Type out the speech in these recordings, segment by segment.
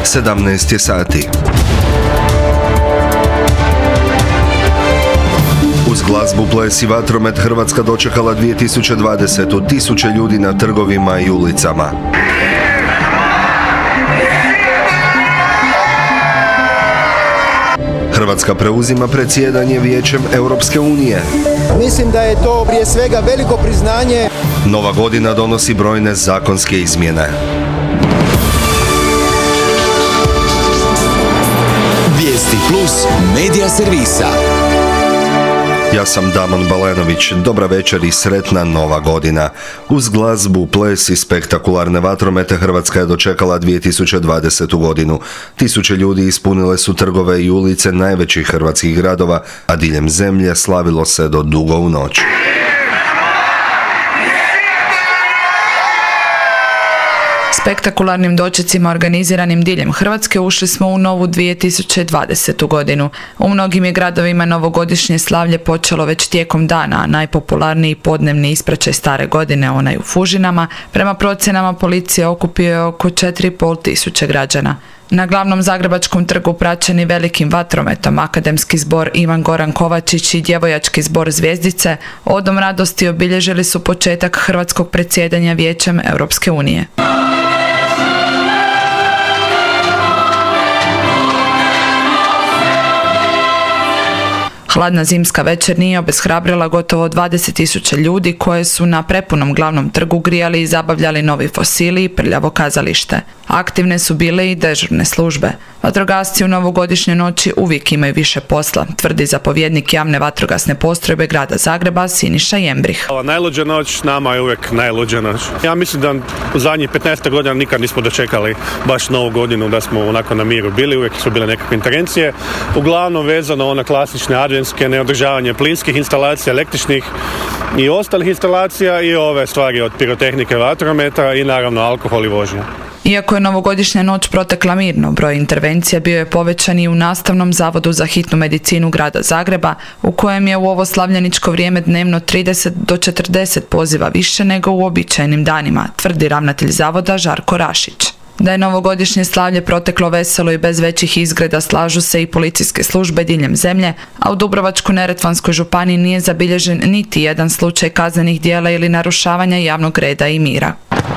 17 je sati. Uz glazbu, ples i vatromet Hrvatska dočekala 2020. Tisuće ljudi na trgovima i ulicama. Hrvatska preuzima predsjedanje Vijećem Europske unije. Mislim da je to prije svega veliko priznanje. Nova godina donosi brojne zakonske izmjene. Vijesti Plus medija servisa. Ja sam Damon Balenović, dobra večer i sretna nova godina. Uz glazbu, ples i spektakularne vatromete Hrvatska je dočekala 2020. godinu. Tisuće ljudi ispunile su trgove i ulice najvećih hrvatskih gradova, a diljem zemlje slavilo se do dugo u noć. Spektakularnim dočecima organiziranim diljem Hrvatske ušli smo u novu 2020. godinu. U mnogim je gradovima novogodišnje slavlje počelo već tijekom dana, a najpopularniji podnevni ispraćaj stare godine, onaj u Fužinama, prema procjenama policije okupio je oko 4,5 tisuće građana. Na glavnom zagrebačkom trgu praćeni velikim vatrometom Akademski zbor Ivan Goran Kovačić i Djevojački zbor Zvjezdice odom radosti obilježili su početak hrvatskog predsjedanja Vijećem Europske unije. Hladna zimska večer nije obeshrabrila gotovo 20.000 ljudi koje su na prepunom glavnom trgu grijali i zabavljali novi fosili i prljavo kazalište. Aktivne su bile i dežurne službe. Vatrogasci u novogodišnjoj noći uvijek imaju više posla, tvrdi zapovjednik javne vatrogasne postrojbe grada Zagreba Siniša Jembrih. Ova najluđa noć nama je uvijek najluđa noć. Ja mislim da u zadnjih 15 godina nikad nismo dočekali baš novu godinu da smo onako na miru bili, uvijek su bile nekakve intervencije. Uglavnom vezano ona klasične adventske, neodržavanje plinskih instalacija, električnih i ostalih instalacija i ove stvari od pirotehnike, vatrometa i naravno alkohol i vožnja. Iako je novogodišnja noć protekla mirno, broj intervencija bio je povećan i u Nastavnom zavodu za hitnu medicinu grada Zagreba, u kojem je u ovo slavljeničko vrijeme dnevno 30 do 40 poziva više nego u uobičajenim danima, tvrdi ravnatelj zavoda Žarko Rašić. Da je novogodišnje slavlje proteklo veselo i bez većih izgreda slažu se i policijske službe diljem zemlje, a u Dubrovačko-neretvanskoj županiji nije zabilježen niti jedan slučaj kaznenih djela ili narušavanja javnog reda i mira.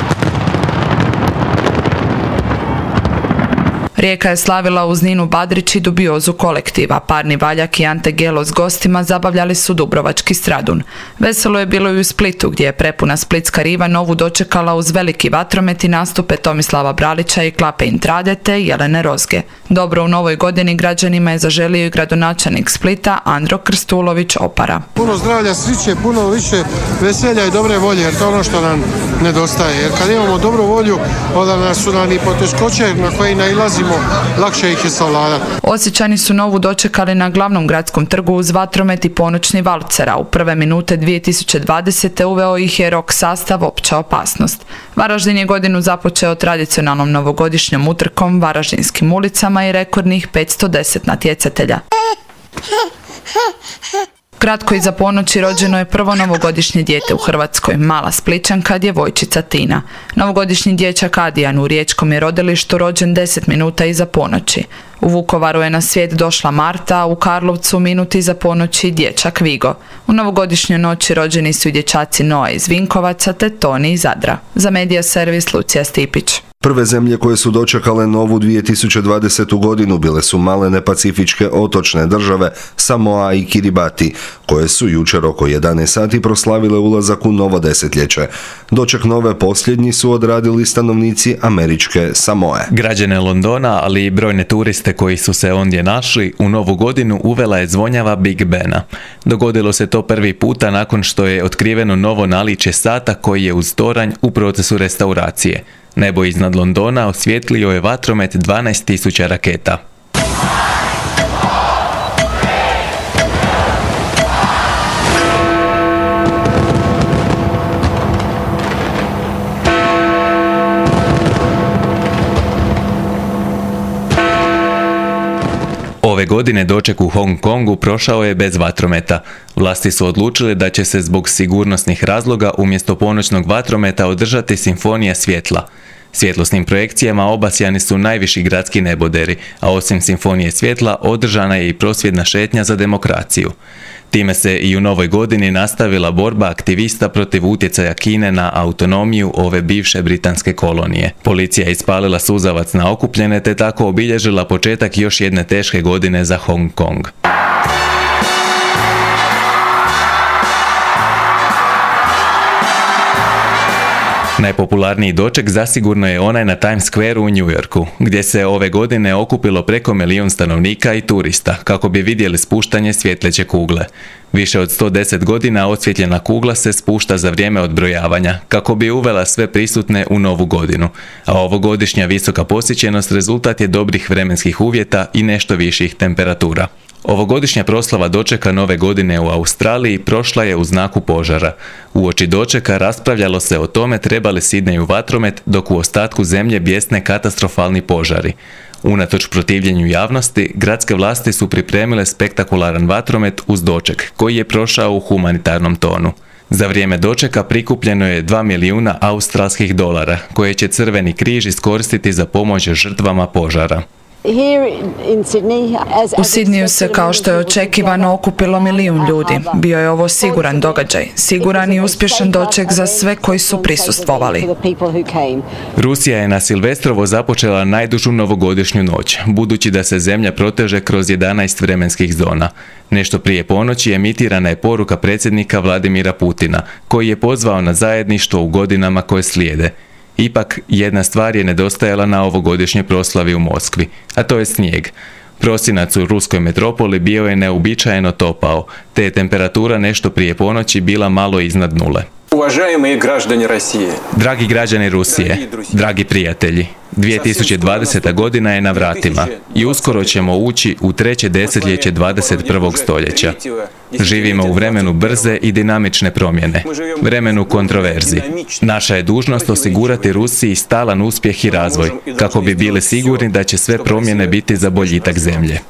Rijeka je slavila uz Ninu Badrić i dubiozu kolektiva. Parni Valjak i Ante Gelo s gostima zabavljali su dubrovački Stradun. Veselo je bilo i u Splitu, gdje je prepuna splitska riva novu dočekala uz veliki vatromet i nastupe Tomislava Bralića i Klape Intrade te Jelene Rozge. Dobro u novoj godini građanima je zaželio i gradonačelnik Splita Andro Krstulović Opara. Puno zdravlja, sreće, puno više veselja i dobre volje, jer to je ono što nam nedostaje. Jer kad imamo dobru volju, onda nas su nam i poteškoće na koje nailazimo, lakše ih je savladati. Osječani su novu dočekali na glavnom gradskom trgu uz vatromet i ponoćni valcer, a u prve minute 2020. uveo ih je rock sastav Opća opasnost. Varaždin je godinu započeo tradicionalnom novogodišnjom utrkom, varaždinskim ulicama i rekordnih 510 natjecatelja. Kratko iza ponoći rođeno je prvo novogodišnje dijete u Hrvatskoj, mala Splićanka, djevojčica Tina. Novogodišnji dječak Adijan u riječkom je rodilištu rođen 10 minuta iza ponoći. U Vukovaru je na svijet došla Marta, a u Karlovcu minuti iza ponoći dječak Vigo. U novogodišnjoj noći rođeni su i dječaci Noa iz Vinkovaca te Toni iz Zadra. Za medija servis Lucija Stipić. Prve zemlje koje su dočekale novu 2020. godinu bile su malene pacifičke otočne države Samoa i Kiribati, koje su jučer oko 11 sati proslavile ulazak u novo desetljeće. Doček nove posljednji su odradili stanovnici američke Samoe. Građane Londona, ali i brojne turiste koji su se ondje našli, u novu godinu uvela je zvonjava Big Bena. Dogodilo se to prvi puta nakon što je otkriveno novo naličje sata koji je uz toranj u procesu restauracije. Nebo iznad Londona osvijetlio je vatromet 12.000 raketa. Ove godine doček u Hong Kongu prošao je bez vatrometa. Vlasti su odlučile da će se zbog sigurnosnih razloga umjesto ponoćnog vatrometa održati simfonija svjetla. Svjetlosnim projekcijama obasjani su najviši gradski neboderi, a osim simfonije svjetla održana je i prosvjedna šetnja za demokraciju. Time se i u novoj godini nastavila borba aktivista protiv utjecaja Kine na autonomiju ove bivše britanske kolonije. Policija je ispalila suzavac na okupljene te tako obilježila početak još jedne teške godine za Hong Kong. Najpopularniji doček zasigurno je onaj na Times Squareu u New Yorku, gdje se ove godine okupilo preko 1 milijun stanovnika i turista, kako bi vidjeli spuštanje svjetleće kugle. Više od 110 godina osvjetljena kugla se spušta za vrijeme odbrojavanja, kako bi uvela sve prisutne u novu godinu, a ovogodišnja visoka posjećenost rezultat je dobrih vremenskih uvjeta i nešto viših temperatura. Ovogodišnja proslava dočeka nove godine u Australiji prošla je u znaku požara. Uoči dočeka raspravljalo se o tome treba li Sidneju vatromet, dok u ostatku zemlje bijesne katastrofalni požari. Unatoč protivljenju javnosti, gradske vlasti su pripremile spektakularan vatromet uz doček, koji je prošao u humanitarnom tonu. Za vrijeme dočeka prikupljeno je 2 milijuna australskih dolara, koje će Crveni križ iskoristiti za pomoć žrtvama požara. U Sidniju se, kao što je očekivano, okupilo 1 milijun ljudi. Bio je ovo siguran događaj, siguran i uspješan doček za sve koji su prisustvovali. Rusija je na Silvestrovo započela najdužu novogodišnju noć, budući da se zemlja proteže kroz 11 vremenskih zona. Nešto prije ponoći emitirana je poruka predsjednika Vladimira Putina, koji je pozvao na zajedništvo u godinama koje slijede. Ipak, jedna stvar je nedostajala na ovogodišnjoj proslavi u Moskvi, a to je snijeg. Prosinac u ruskoj metropoli bio je neuobičajeno topao, te je temperatura nešto prije ponoći bila malo iznad nule. Dragi građani Rusije, dragi prijatelji, 2020. godina je na vratima i uskoro ćemo ući u 3. desetljeće 21. stoljeća. Živimo u vremenu brze i dinamične promjene, vremenu kontroverzi. Naša je dužnost osigurati Rusiji stalan uspjeh i razvoj, kako bi bili sigurni da će sve promjene biti za boljitak zemlje.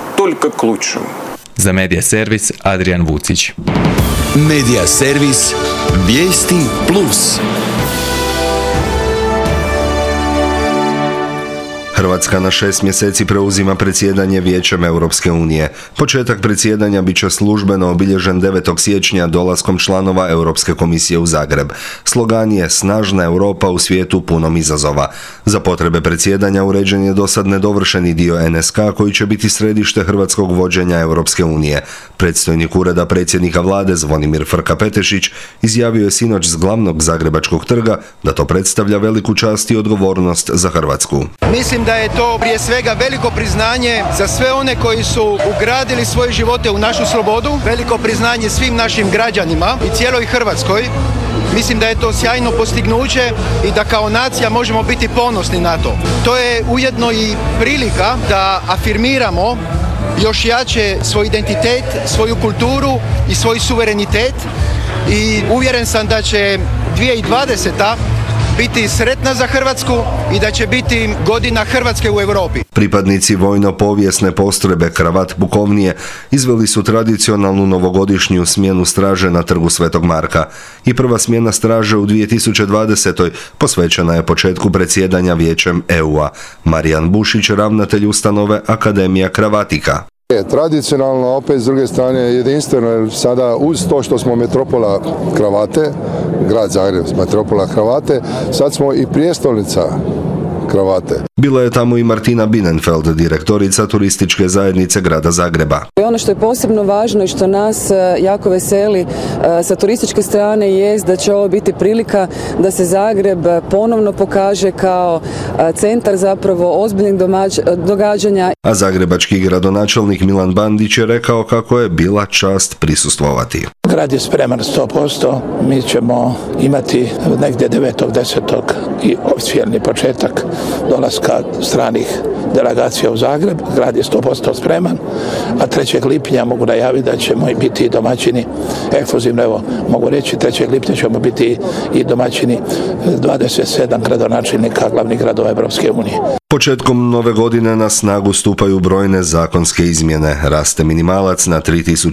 Za Medija servis Adrian Vucić. Medija servis Vijesti Plus. Hrvatska na 6 mjeseci preuzima predsjedanje Vijećem Europske unije. Početak predsjedanja bit će službeno obilježen 9. siječnja dolaskom članova Europske komisije u Zagreb. Slogan je Snažna Europa u svijetu punom izazova. Za potrebe predsjedanja uređen je dosad nedovršeni dio NSK koji će biti središte hrvatskog vođenja Europske unije. Predstojnik Ureda predsjednika vlade Zvonimir Frka-Petešić izjavio je sinoć s glavnog zagrebačkog trga da to predstavlja veliku čast i odgovornost za Hrvatsku. Mislim da je to prije svega veliko priznanje za sve one koji su ugradili svoje živote u našu slobodu, veliko priznanje svim našim građanima i cijeloj Hrvatskoj. Mislim da je to sjajno postignuće i da kao nacija možemo biti ponosni na to. To je ujedno i prilika da afirmiramo još jače svoj identitet, svoju kulturu i svoj suverenitet i uvjeren sam da će 2020. biti sretna za Hrvatsku i da će biti godina Hrvatske u Europi. Pripadnici vojno-povijesne postrojbe Kravat Bukovnije izveli su tradicionalnu novogodišnju smjenu straže na trgu Svetog Marka. I prva smjena straže u 2020. posvećena je početku predsjedanja Vijećem EU-a. Marijan Bušić, ravnatelj ustanove Akademija Kravatika. Tradicionalno, opet s druge strane jedinstveno, jer sada uz to što smo metropola kravate, grad Zagreb metropola kravate, sad smo i prijestolnica kravate. Bila je tamo i Martina Binenfeld, direktorica turističke zajednice grada Zagreba. Ono što je posebno važno i što nas jako veseli sa turističke strane jest da će ovo biti prilika da se Zagreb ponovno pokaže kao centar zapravo ozbiljnih događanja. A zagrebački gradonačelnik Milan Bandić je rekao kako je bila čast prisustvovati. Grad je spreman 100%, mi ćemo imati negdje 9.10. i oficijelni početak dolaska stranih delegacija u Zagreb. Grad je 100% spreman, a 3. lipnja mogu najaviti da ćemo i biti domaćini, ekskluzivno evo mogu reći, 3. lipnja ćemo biti i domaćini 27 gradonačelnika glavnih gradova Europske unije. Početkom nove godine na snagu stupaju brojne zakonske izmjene. Raste minimalac na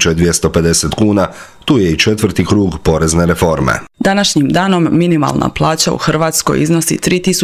3250 kuna, tu je i četvrti krug porezne reforme. Današnjim danom minimalna plaća u Hrvatskoj iznosi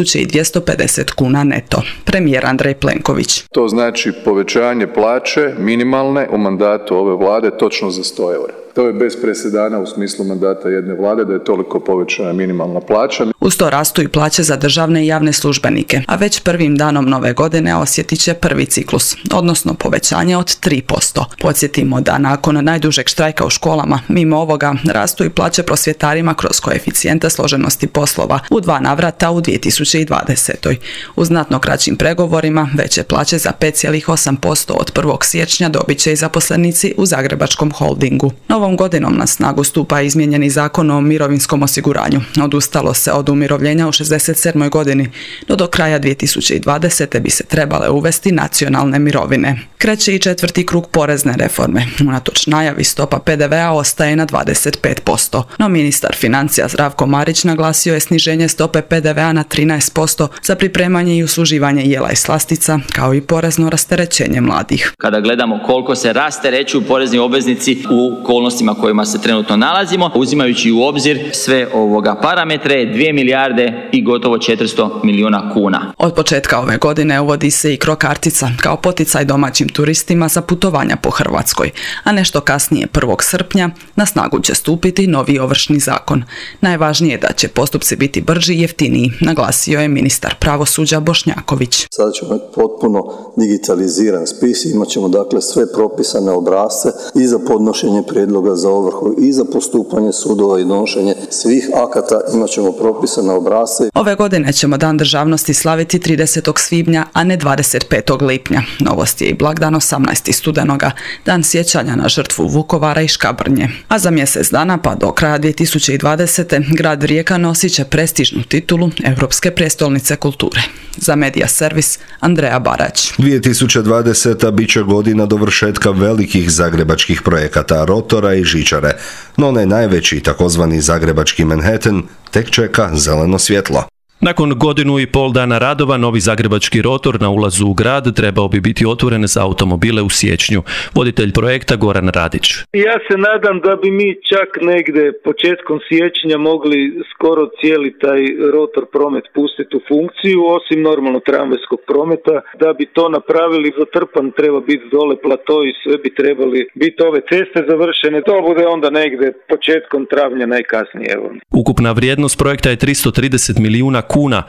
3250 kuna neto. Premijer Andrej Plenković. To znači povećanje plaće minimalne u mandatu ove vlade točno za 100 eura. To je bez presedana u smislu mandata jedne vlade da je toliko povećana minimalna plaća. Uz to rastu i plaće za državne i javne službenike, a već prvim danom nove godine osjetit će prvi ciklus, odnosno povećanje od 3%. Podsjetimo da nakon najdužeg štrajka u školama, mimo ovoga, rastu i plaće prosvjetarima kroz koeficijente složenosti poslova u 2 navrata u 2020. U znatno kraćim pregovorima veće plaće za 5,8% od 1. siječnja dobit će i zaposlenici u Zagrebačkom holdingu. Novom godinom na snagu stupa izmijenjeni zakon o mirovinskom osiguranju. Odustalo se od umirovljenja u 67. godini, no do kraja 2020. bi se trebale uvesti nacionalne mirovine. Kreće i četvrti krug porezne reforme. Unatoč najavi stopa PDV-a ostaje na 25%. No ministar financija Zdravko Marić naglasio je sniženje stope PDV-a na 13% za pripremanje i usluživanje jela i slastica, kao i porezno rasterećenje mladih. Kada gledamo koliko se rasterećuju porezni obveznici u okolnostima kojima se trenutno nalazimo, uzimajući u obzir sve parametre, 2 milijarde i gotovo 400 milijuna kuna. Od početka ove godine uvodi se i CRO-kartica kao poticaj domaćim turistima za putovanja po Hrvatskoj, a nešto kasnije 1. srpnja na snagu će stupiti novi Ovršni zakon. Najvažnije je da će postupci biti brži i jeftiniji, naglasio je ministar pravosuđa Bošnjaković. Sada ćemo imati potpuno digitaliziran spis, imat ćemo dakle sve propisane obrasce i za podnošenje prijedloga za ovrhu i za postupanje sudova i donošenje svih akata imat ćemo propisane obrasce. Ove godine ćemo Dan državnosti slaviti 30. svibnja, a ne 25. lipnja. Novost je i blagdan 18. studenoga, dan sjećanja na žrtvu Vukovara i Škabrnje. A za mjesec dana pa do kraja 2020. grad Rijeka nosit će prestižnu titulu Europske prijestolnice kulture. Za Medija servis Andreja Barać. 2020. bit će godina dovršetka velikih zagrebačkih projekata, rotora i žičare, no onaj najveći, takozvani zagrebački Manhattan, tek čeka zeleno svjetlo. Nakon godinu i pol dana radova, novi zagrebački rotor na ulazu u grad trebao bi biti otvoren za automobile u siječnju. Voditelj projekta Goran Radić. Ja se nadam da bi mi čak negdje početkom siječnja mogli skoro cijeli taj rotor promet pustiti u funkciju, osim normalno tramvajskog prometa. Da bi to napravili, zatrpan treba biti dole plato i sve bi trebali biti ove ceste završene. To bude onda negdje početkom travnja najkasnije. Ukupna vrijednost projekta je 330 milijuna kuna,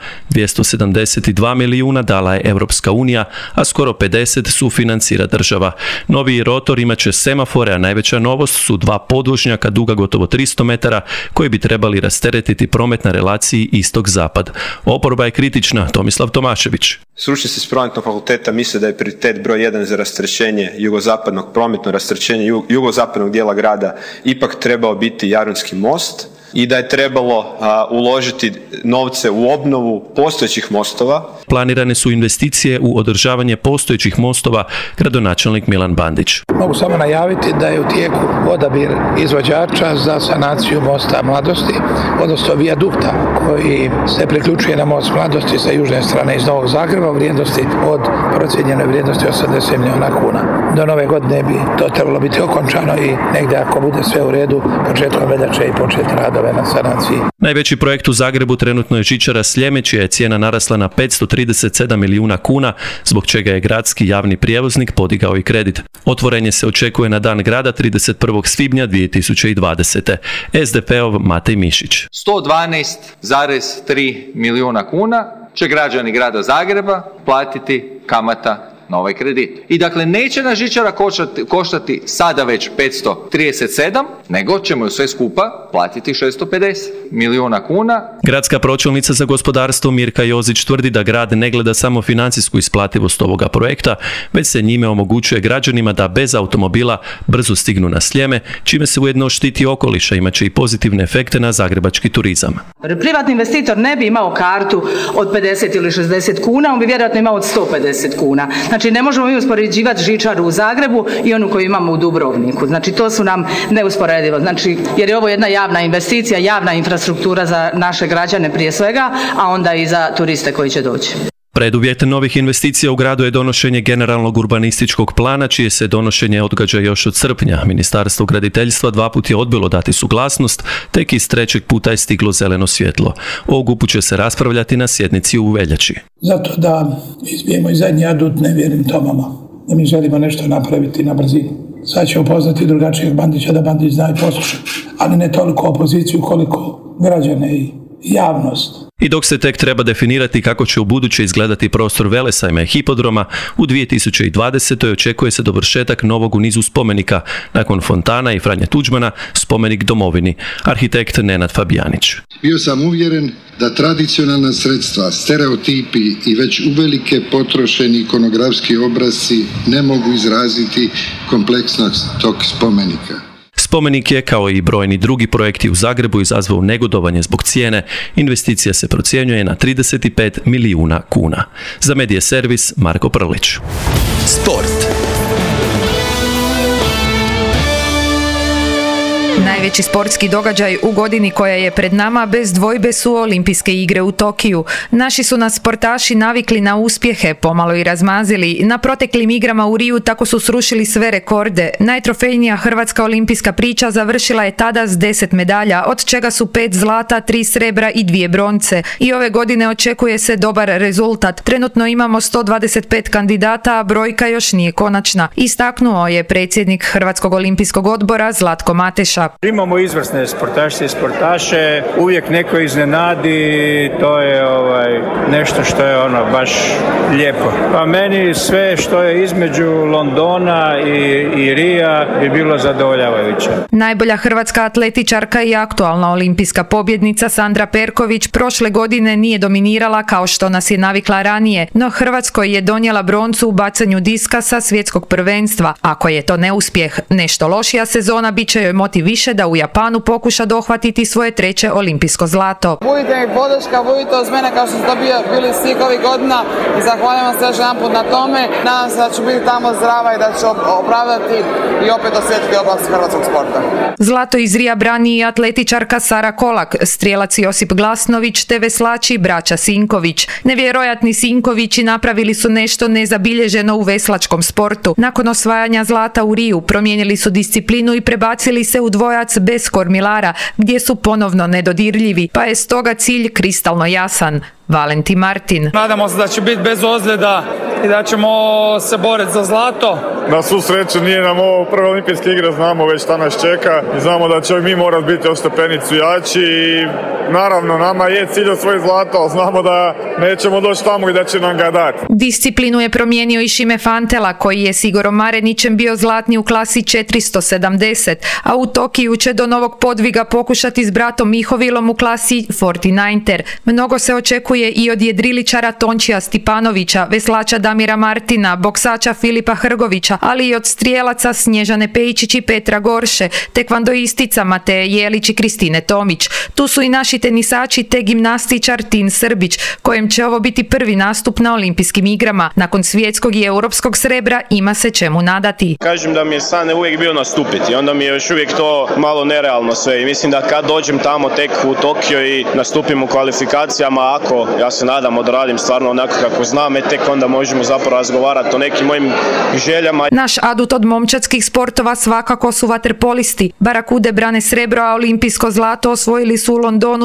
272 milijuna dala je Europska unija, a skoro 50 sufinancira država. Novi rotor imaće semafore, a najveća novost su 2 podvožnjaka duga gotovo 300 metara koji bi trebali rasteretiti promet na relaciji istok-zapad. Oporba je kritična, Tomislav Tomašević. Stručnjaci s prometnog fakulteta misle da je prioritet broj 1 za rasterećenje jugozapadnog prometno rasterećenje jugozapadnog dijela grada ipak trebao biti Jarunski most i da je trebalo uložiti novce u obnovu postojećih mostova. Planirane su investicije u održavanje postojećih mostova, gradonačelnik Milan Bandić. Mogu samo najaviti da je u tijeku odabir izvođača za sanaciju mosta Mladosti, odnosno vijadukta koji se priključuje na most Mladosti sa južne strane iz Novog Zagreba u vrijednosti od procijenjenoj vrijednosti 80 milijuna kuna. Do nove godine bi to trebalo biti okončano i negdje ako bude sve u redu početkom veljače i početi radove na sanaciji. Najveći projekt u Zagrebu trenutno je žičara Sljeme, čija je cijena narasla na 537 milijuna kuna, zbog čega je gradski javni prijevoznik podigao i kredit. Otvorenje se očekuje na dan grada 31. svibnja 2020. SDP-ov Matej Mišić. 112,3 milijuna kuna će građani grada Zagreba platiti kamata na ovaj kredit. I dakle, neće nas žičara koštati sada već 537, nego ćemo ju sve skupa platiti 650 milijuna kuna. Gradska pročelnica za gospodarstvo Mirka Jozić tvrdi da grad ne gleda samo financijsku isplativost ovoga projekta, već se njime omogućuje građanima da bez automobila brzo stignu na Sljeme, čime se ujedno štiti okoliša, imaće i pozitivne efekte na zagrebački turizam. Privatni investitor ne bi imao kartu od 50 ili 60 kuna, on bi vjerojatno imao od 150 kuna. Znači, ne možemo mi uspoređivati žičaru u Zagrebu i onu koju imamo u Dubrovniku. Znači, to su nam neusporedivo. Znači, jer je ovo jedna javna investicija, javna infrastruktura za naše građane prije svega, a onda i za turiste koji će doći. Preduvjet novih investicija u gradu je donošenje generalnog urbanističkog plana, čije se donošenje odgađa još od srpnja. Ministarstvo graditeljstva 2 puta je odbilo dati suglasnost, tek iz 3. puta je stiglo zeleno svjetlo. O GUP-u će se raspravljati na sjednici u veljači. Zato da izbijemo i zadnji adut, ne vjerujem Tomama, da mi želimo nešto napraviti na brzinu. Sad će upoznati drugačijeg Bandića da Bandić zna i poslušati, ali ne toliko opoziciju koliko građane i javnost. I dok se tek treba definirati kako će u buduće izgledati prostor Velesajma i hipodroma, u 2020. očekuje se dovršetak novog u nizu spomenika. Nakon fontana i Franje Tuđmana, spomenik domovini, arhitekt Nenad Fabijanić. Bio sam uvjeren da tradicionalna sredstva, stereotipi i već uvelike potrošeni ikonografski obrasci ne mogu izraziti kompleksnost tog spomenika. Spomenik je, kao i brojni drugi projekti u Zagrebu, izazvao negodovanje zbog cijene. Investicija se procjenjuje na 35 milijuna kuna. Za Medija Servis, Marko Prlić. Sport. Najveći sportski događaj u godini koja je pred nama bez dvojbe su Olimpijske igre u Tokiju. Naši su nas sportaši navikli na uspjehe, pomalo i razmazili. Na proteklim igrama u Riju tako su srušili sve rekorde. Najtrofejnija hrvatska olimpijska priča završila je tada s 10 medalja, od čega su 5 zlata, 3 srebra i 2 bronce. I ove godine očekuje se dobar rezultat. Trenutno imamo 125 kandidata, a brojka još nije konačna. Istaknuo je predsjednik Hrvatskog olimpijskog odbora Zlatko Mateša. Imamo izvrsne sportašice i sportaše, uvijek neko iznenadi, to je nešto što je baš lijepo. Pa meni sve što je između Londona i Rija bi bilo zadovoljavajuće. Najbolja hrvatska atletičarka i aktualna olimpijska pobjednica Sandra Perković prošle godine nije dominirala kao što nas je navikla ranije, no Hrvatskoj je donijela broncu u bacanju diska sa svjetskog prvenstva. Ako je to neuspjeh, nešto lošija sezona, bit će joj motiv više da u Japanu pokuša dohvatiti svoje 3. olimpijsko zlato. Budite mi podrška, budite uz mene kao što ste bili svih ovih godina i zahvaljujem se još jedanput na tome. Nadam se da ću biti tamo zdrava i da ću opravdati i opet osjetiti oblast hrvatskog sporta. Zlato iz Rija brani i atletičarka Sara Kolak, strijelac Josip Glasnović te veslači braća Sinković. Nevjerojatni Sinkovići napravili su nešto nezabilježeno u veslačkom sportu. Nakon osvajanja zlata u Riju promijenili su disciplinu i prebacili se u dvojac bez kormilara, gdje su ponovno nedodirljivi, pa je stoga cilj kristalno jasan. Valentin Martin. Nadamo se da će biti bez ozljeda i da ćemo se boriti za zlato. Na svu sreću nije nam ovo prve olimpijske igre, znamo već šta nas čeka i znamo da će mi morati biti o stepenicu jači i naravno nama je cilj osvojiti zlato, ali znamo da nećemo doći tamo i da će nam ga dati. Disciplinu je promijenio i Šime Fantela, koji je s Igorom Marenićem bio zlatni u klasi 470, a u Tokiju će do novog podviga pokušati s bratom Mihovilom u klasi 49er. Mnogo se očekuje i od jedriličara Tončija Stipanovića, veslača Damira Martina, boksača Filipa Hrgovića, ali i od strijelaca Snježane Pejičić i Petra Gorše, tekvandoistica Mateje Jelić i Kristine Tomić. Tu su i naši tenisači te gimnastičar Tin Srbić, kojem će ovo biti prvi nastup na olimpijskim igrama. Nakon svjetskog i europskog srebra ima se čemu nadati. Kažem da mi je san uvijek bio nastupiti, onda mi je još uvijek to malo nerealno sve i mislim da kad dođem tamo tek u Tokio i nastupim u kvalifikacijama, ako ja se nadam odradim stvarno onako kako znam, tek onda možemo zapravo razgovarati o nekim mojim željama. Naš adut od momčadskih sportova svakako su vaterpolisti. Barakude brane srebro, a olimpijsko zlato osvojili su u Londonu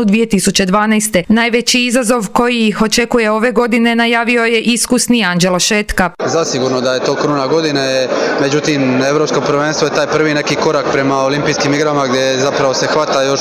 2012. Najveći izazov koji ih očekuje ove godine najavio je iskusni Anđelo Šetka. Zasigurno da je to kruna godine, međutim Europsko prvenstvo je taj prvi neki korak prema olimpijskim igrama gdje zapravo se hvata još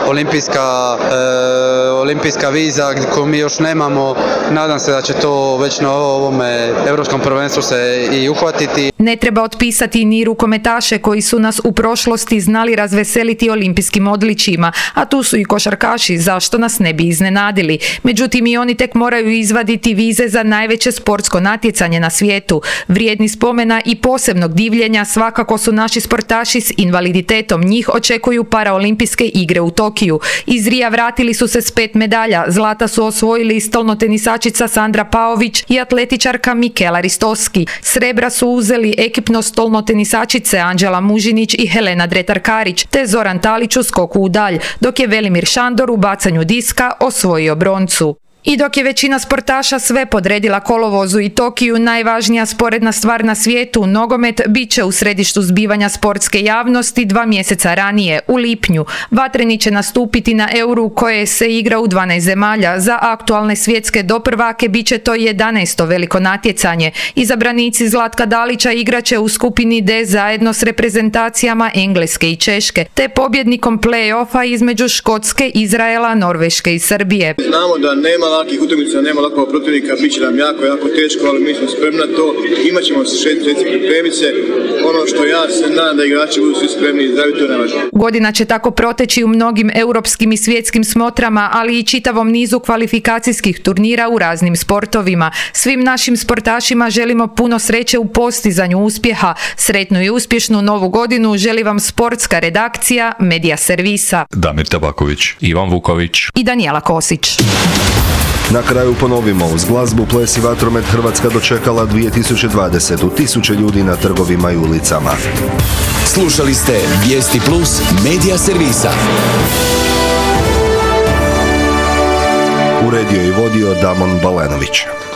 olimpijska viza koju mi još nemamo. Nadam se da će to već na ovome Europskom prvenstvu se i uhvatiti. Ne treba otpisati ni rukometaše koji su nas u prošlosti znali razveseliti olimpijskim odličjima, a tu su i košarkaši, zašto nas ne bi iznenadili. Međutim, i oni tek moraju izvaditi vize za najveće sportsko natjecanje na svijetu. Vrijedni spomena i posebnog divljenja svakako su naši sportaši s invaliditetom. Njih očekuju paraolimpijske igre u Tokiju. Iz Rija vratili su se s 5 medalja. Zlata su osvojili stolnotenisačica Sandra Paović i atletičarka Mikela Ristoski. Srebra su uzeli ekipno stolnotenisačice Anđela Mužinić i Helena Dretar-Karić, te Zoran Talić u skoku u dalj, dok je Velimir Šandor u bacanju diska osvojio broncu. I dok je većina sportaša sve podredila kolovozu i Tokiju, najvažnija sporedna stvar na svijetu, nogomet, bit će u središtu zbivanja sportske javnosti 2 mjeseca ranije, u lipnju. Vatreni će nastupiti na Euru koje se igra u 12 zemalja. Za aktualne svjetske doprvake bit će to 11. veliko natjecanje. Izabranici Zlatka Dalića igraće u skupini D zajedno s reprezentacijama Engleske i Češke, te pobjednikom play-offa između Škotske, Izraela, Norveške i Srbije. Znamo da nema lakih utakmica, nema lakog protivnika, bit će nam jako teško, ali mi smo spremni na to. Imat ćemo 6 mjeseci pripremit se. Ono što ja se nadam da igrači budu svi spremni i zdravi, to nema. Godina će tako proteći u mnogim europskim i svjetskim smotrama, ali i čitavom nizu kvalifikacijskih turnira u raznim sportovima. Svim našim sportašima želimo puno sreće u postizanju uspjeha. Sretnu i uspješnu novu godinu želi vam sportska redakcija Medija servisa. Damir Tabaković, Ivan Vuković i Danijela Kosić. Na kraju ponovimo, uz glazbu, ples i vatromet Hrvatska dočekala 2020. 1000 ljudi na trgovima i ulicama. Slušali ste Vijesti Plus Medija servisa. Uredio i vodio Damon Balenović.